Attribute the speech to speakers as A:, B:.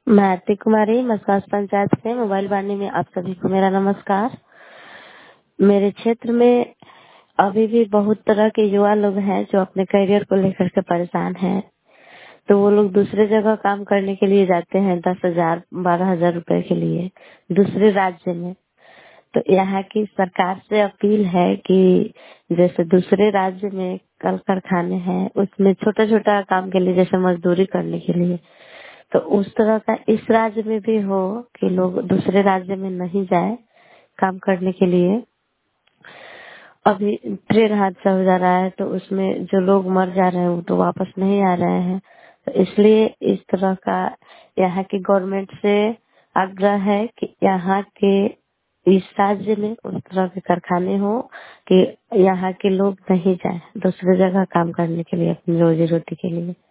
A: मैं आरती कुमारी मसाज पंचायत से मोबाइल वाणी में आप सभी को मेरा नमस्कार। मेरे क्षेत्र में अभी भी बहुत तरह के युवा लोग हैं जो अपने करियर को लेकर के परेशान हैं। तो वो लोग दूसरे जगह काम करने के लिए जाते हैं 10,000 12,000 रुपए के लिए दूसरे राज्य में। तो यहाँ की सरकार से अपील है कि जैसे दूसरे राज्य में कल कारखाने हैं उसमें छोटा छोटा काम के लिए जैसे मजदूरी करने के लिए तो उस तरह का इस राज्य में भी हो कि लोग दूसरे राज्य में नहीं जाए काम करने के लिए। अभी ट्रेन हादसा हो जा रहा है तो उसमें जो लोग मर जा रहे हैं वो तो वापस नहीं आ रहे हैं। तो इसलिए इस तरह का यहाँ की गवर्नमेंट से आग्रह है कि यहाँ के इस राज्य में उस तरह के कारखाने हो कि यहाँ के लोग नहीं जाए दूसरे जगह काम करने के लिए अपनी रोजी रोटी के लिए।